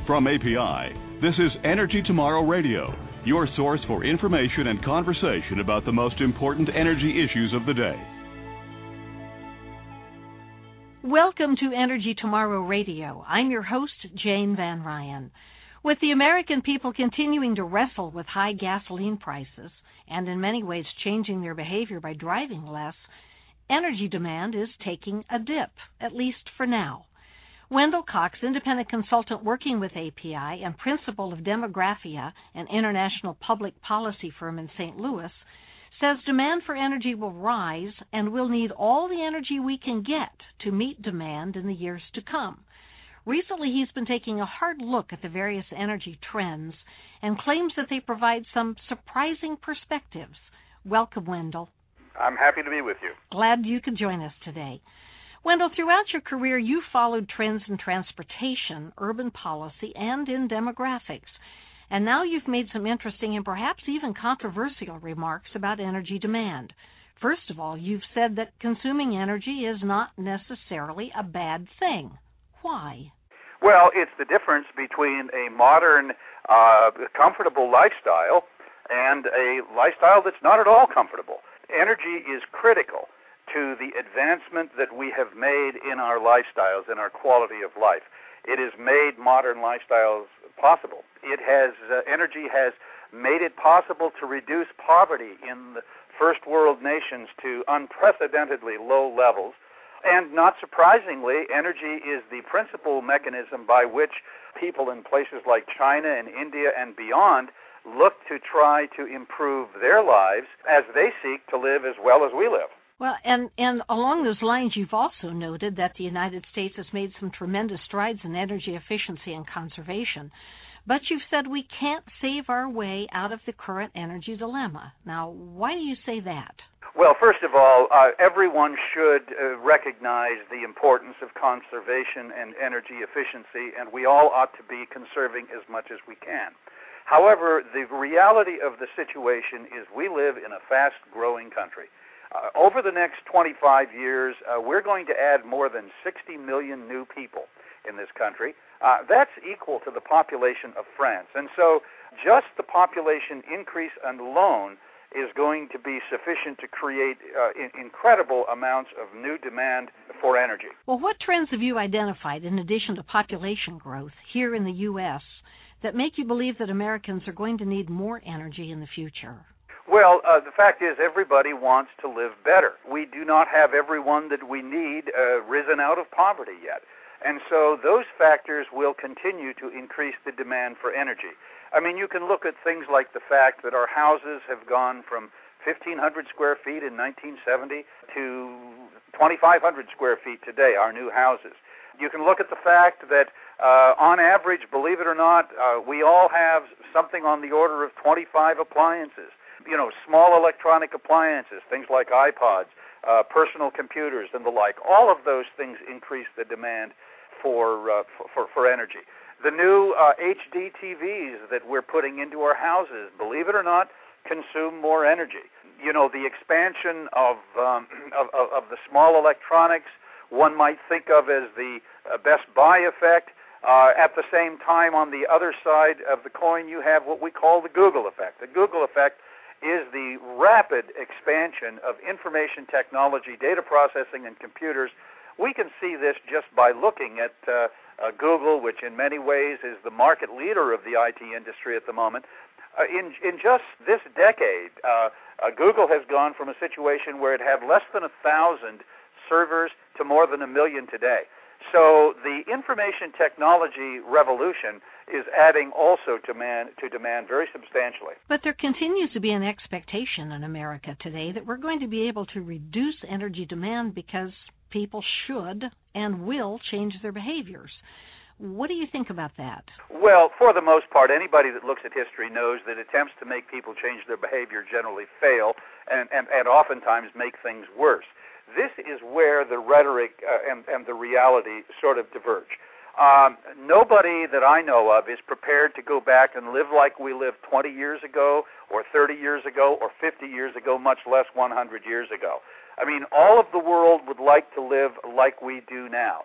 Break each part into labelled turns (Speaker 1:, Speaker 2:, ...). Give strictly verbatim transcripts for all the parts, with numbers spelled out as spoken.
Speaker 1: From A P I, this is Energy Tomorrow Radio, your source for information and conversation about the most important energy issues of the day.
Speaker 2: Welcome to Energy Tomorrow Radio. I'm your host, Jane Van Ryan. With the American people continuing to wrestle with high gasoline prices and in many ways changing their behavior by driving less, energy demand is taking a dip, at least for now. Wendell Cox, independent consultant working with A P I and principal of Demographia, an international public policy firm in Saint Louis, says demand for energy will rise and we'll need all the energy we can get to meet demand in the years to come. Recently, he's been taking a hard look at the various energy trends and claims that they provide some surprising perspectives. Welcome, Wendell.
Speaker 3: I'm happy to be with you.
Speaker 2: Glad you could join us today. Wendell, throughout your career, you followed trends in transportation, urban policy, and in demographics. And now you've made some interesting and perhaps even controversial remarks about energy demand. First of all, you've said that consuming energy is not necessarily a bad thing. Why?
Speaker 3: Well, it's the difference between a modern, uh, comfortable lifestyle and a lifestyle that's not at all comfortable. Energy is critical to the advancement that we have made in our lifestyles, in our quality of life. It has made modern lifestyles possible. It has, uh, energy has made it possible to reduce poverty in the first world nations to unprecedentedly low levels. And not surprisingly, energy is the principal mechanism by which people in places like China and India and beyond look to try to improve their lives as they seek to live as well as we live.
Speaker 2: Well, and, and along those lines, you've also noted that the United States has made some tremendous strides in energy efficiency and conservation. But you've said we can't save our way out of the current energy dilemma. Now, why do you say that?
Speaker 3: Well, first of all, uh, everyone should uh, recognize the importance of conservation and energy efficiency, and we all ought to be conserving as much as we can. However, the reality of the situation is we live in a fast-growing country. Uh, over the next twenty-five years, uh, we're going to add more than sixty million new people in this country. Uh, that's equal to the population of France. And so just the population increase alone is going to be sufficient to create uh, in- incredible amounts of new demand for energy.
Speaker 2: Well, what trends have you identified, in addition to population growth here in the U S, that make you believe that Americans are going to need more energy in the future?
Speaker 3: Well, uh, the fact is everybody wants to live better. We do not have everyone that we need uh, risen out of poverty yet. And so those factors will continue to increase the demand for energy. I mean, you can look at things like the fact that our houses have gone from fifteen hundred square feet in nineteen seventy to twenty-five hundred square feet today, our new houses. You can look at the fact that, uh, on average, believe it or not, uh, we all have something on the order of twenty-five appliances. You know, small electronic appliances, things like iPods, uh, personal computers, and the like. All of those things increase the demand for uh, for, for energy. The new uh, H D T Vs that we're putting into our houses, believe it or not, consume more energy. You know, the expansion of um, of, of, of the small electronics, one might think of as the uh, Best Buy effect. Uh, at the same time, on the other side of the coin, you have what we call the Google effect. The Google effect is the rapid expansion of information technology, data processing, and computers. We can see this just by looking at uh, uh, Google, which in many ways is the market leader of the I T industry at the moment. Uh, in, in just this decade, uh, uh, Google has gone from a situation where it had less than a thousand servers to more than a million today. So the information technology revolution is adding also to demand, to demand very substantially.
Speaker 2: But there continues to be an expectation in America today that we're going to be able to reduce energy demand because people should and will change their behaviors. What do you think about that?
Speaker 3: Well, for the most part, anybody that looks at history knows that attempts to make people change their behavior generally fail and, and, and oftentimes make things worse. This is where the rhetoric uh, and, and the reality sort of diverge. Um, nobody that I know of is prepared to go back and live like we lived twenty years ago or thirty years ago or fifty years ago, much less one hundred years ago. I mean, all of the world would like to live like we do now.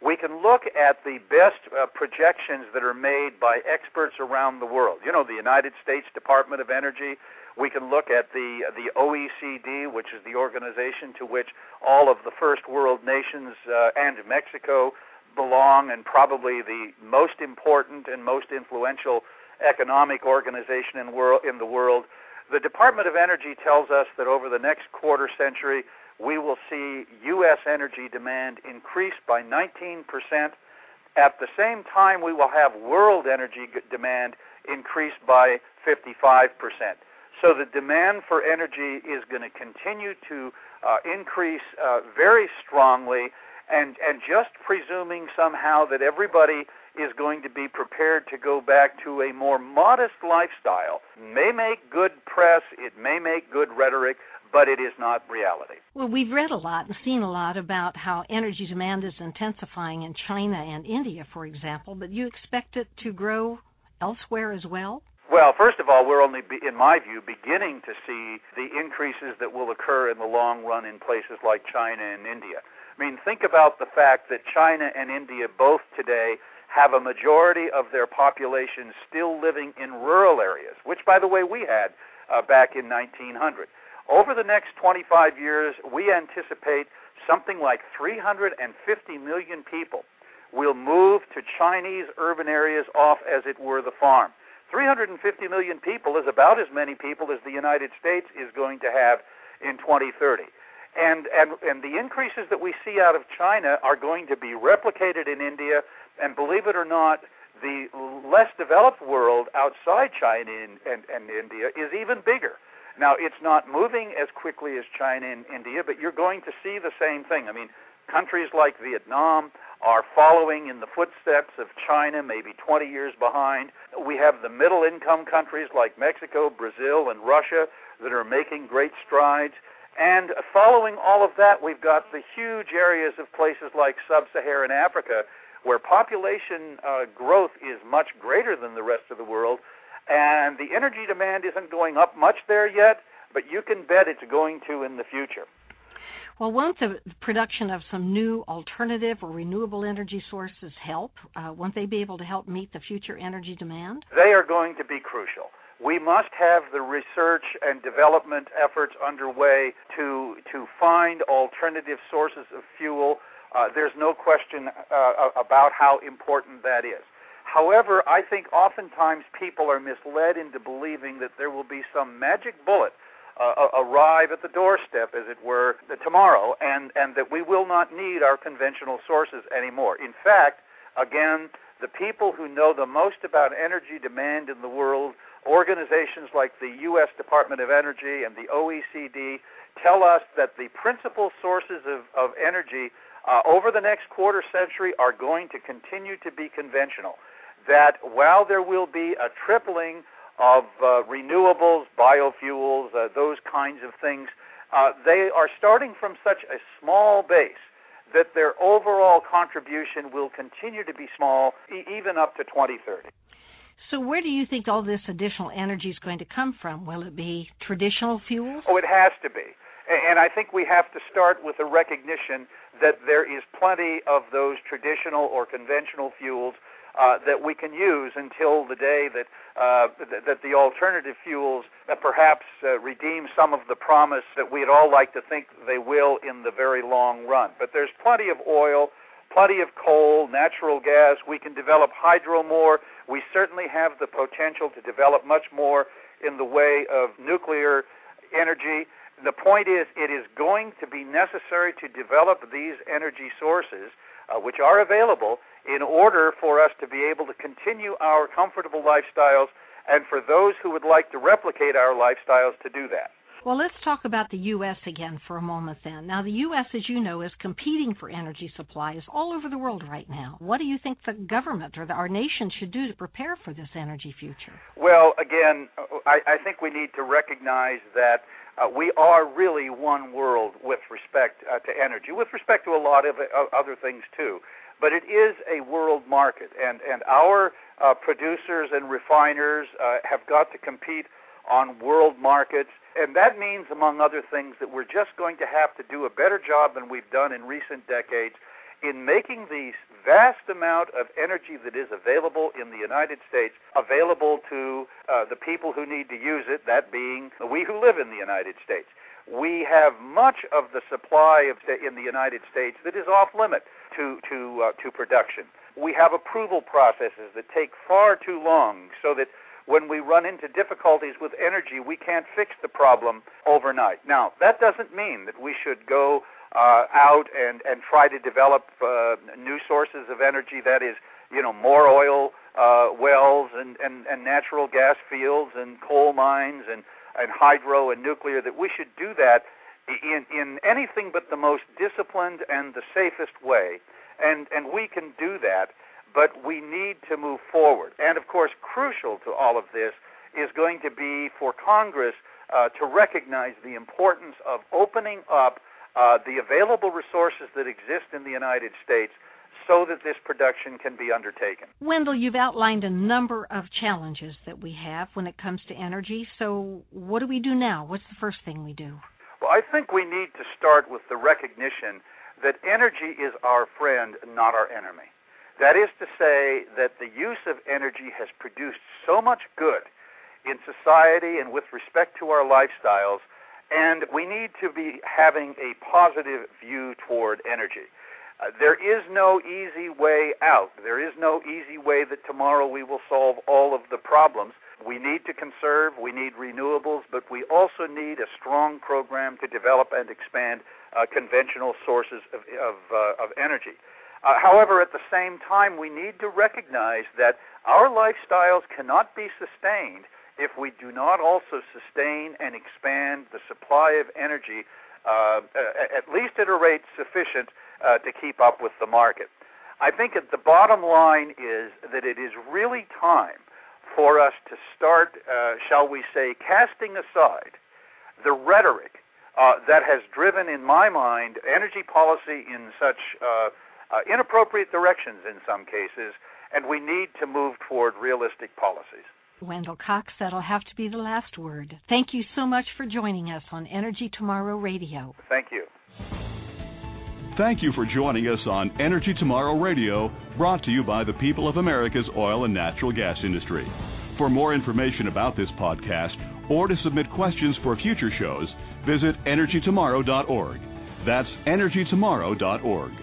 Speaker 3: we can look at the best uh, projections that are made by experts around the world. You know, the United States Department of Energy. We can look at the the O E C D, which is the organization to which all of the first world nations uh, and Mexico belong, and probably the most important and most influential economic organization in, world, in the world. The Department of Energy tells us that over the next quarter century, we will see U S energy demand increase by nineteen percent. At the same time, we will have world energy demand increase by fifty-five percent. So the demand for energy is going to continue to uh, increase uh, very strongly, and, and just presuming somehow that everybody is going to be prepared to go back to a more modest lifestyle may make good press, it may make good rhetoric, but it is not reality.
Speaker 2: Well, we've read a lot and seen a lot about how energy demand is intensifying in China and India, for example, but you expect it to grow elsewhere as well?
Speaker 3: Well, first of all, we're only, be, in my view, beginning to see the increases that will occur in the long run in places like China and India. I mean, think about the fact that China and India both today have a majority of their population still living in rural areas, which, by the way, we had uh, back in nineteen hundred. Over the next twenty-five years, we anticipate something like three hundred fifty million people will move to Chinese urban areas off, as it were, the farm. three hundred fifty million people is about as many people as the United States is going to have in twenty thirty. And, and, and the increases that we see out of China are going to be replicated in India, and believe it or not, the less developed world outside China and, and, and India is even bigger. Now, it's not moving as quickly as China and India, but you're going to see the same thing. I mean, countries like Vietnam are following in the footsteps of China, maybe twenty years behind. We have the middle-income countries like Mexico, Brazil, and Russia that are making great strides. And following all of that, we've got the huge areas of places like sub-Saharan Africa where population uh, growth is much greater than the rest of the world, and the energy demand isn't going up much there yet, but you can bet it's going to in the future.
Speaker 2: Well, won't the production of some new alternative or renewable energy sources help? Uh, won't they be able to help meet the future energy demand?
Speaker 3: They are going to be crucial. We must have the research and development efforts underway to to find alternative sources of fuel. Uh, there's no question uh, about how important that is. However, I think oftentimes people are misled into believing that there will be some magic bullet Uh, arrive at the doorstep, as it were, tomorrow, and, and that we will not need our conventional sources anymore. In fact, again, the people who know the most about energy demand in the world, organizations like the U S Department of Energy and the O E C D, tell us that the principal sources of, of energy uh, over the next quarter century are going to continue to be conventional. That while there will be a tripling of uh, renewables, biofuels, uh, those kinds of things, uh, they are starting from such a small base that their overall contribution will continue to be small, e- even up to twenty thirty.
Speaker 2: So where do you think all this additional energy is going to come from? Will it be traditional fuels?
Speaker 3: Oh, it has to be. And I think we have to start with a recognition that there is plenty of those traditional or conventional fuels Uh, that we can use until the day that uh, th- that the alternative fuels uh, perhaps uh, redeem some of the promise that we'd all like to think they will in the very long run. But there's plenty of oil, plenty of coal, natural gas. We can develop hydro more. We certainly have the potential to develop much more in the way of nuclear energy. The point is, it is going to be necessary to develop these energy sources, uh, which are available, in order for us to be able to continue our comfortable lifestyles, and for those who would like to replicate our lifestyles to do that.
Speaker 2: Well, let's talk about the U S again for a moment then. Now, the U S, as you know, is competing for energy supplies all over the world right now. What do you think the government or the, our nation should do to prepare for this energy future?
Speaker 3: Well, again, I, I think we need to recognize that uh, we are really one world with respect uh, to energy, with respect to a lot of uh, other things too. But it is a world market, and, and our uh, producers and refiners uh, have got to compete on world markets, and that means, among other things, that we're just going to have to do a better job than we've done in recent decades in making the vast amount of energy that is available in the United States available to uh, the people who need to use it, that being we who live in the United States. We have much of the supply of, in the United States that is off limit to to uh, to production. We have approval processes that take far too long, so that when we run into difficulties with energy, we can't fix the problem overnight. Now, that doesn't mean that we should go uh, out and, and try to develop uh, new sources of energy, that is, you know, more oil uh, wells and, and, and natural gas fields and coal mines and, and hydro and nuclear, that we should do that in, in anything but the most disciplined and the safest way. And, and we can do that, but we need to move forward. And, of course, crucial to all of this is going to be for Congress uh, to recognize the importance of opening up uh, the available resources that exist in the United States so that this production can be undertaken.
Speaker 2: Wendell, you've outlined a number of challenges that we have when it comes to energy. So what do we do now? What's the first thing we do?
Speaker 3: Well, I think we need to start with the recognition that energy is our friend, not our enemy. That is to say that the use of energy has produced so much good in society and with respect to our lifestyles, and we need to be having a positive view toward energy. Uh, there is no easy way out. There is no easy way that tomorrow we will solve all of the problems. We need to conserve, we need renewables, but we also need a strong program to develop and expand uh, conventional sources of, of, uh, of energy. Uh, however, at the same time, we need to recognize that our lifestyles cannot be sustained if we do not also sustain and expand the supply of energy, uh, at least at a rate sufficient uh, to keep up with the market. I think that the bottom line is that it is really time for us to start, uh, shall we say, casting aside the rhetoric uh, that has driven, in my mind, energy policy in such uh, uh, inappropriate directions in some cases, and we need to move toward realistic policies.
Speaker 2: Wendell Cox, that'll have to be the last word. Thank you so much for joining us on Energy Tomorrow Radio.
Speaker 3: Thank you.
Speaker 1: Thank you for joining us on Energy Tomorrow Radio, brought to you by the people of America's oil and natural gas industry. For more information about this podcast or to submit questions for future shows, visit energy tomorrow dot org. That's energy tomorrow dot org.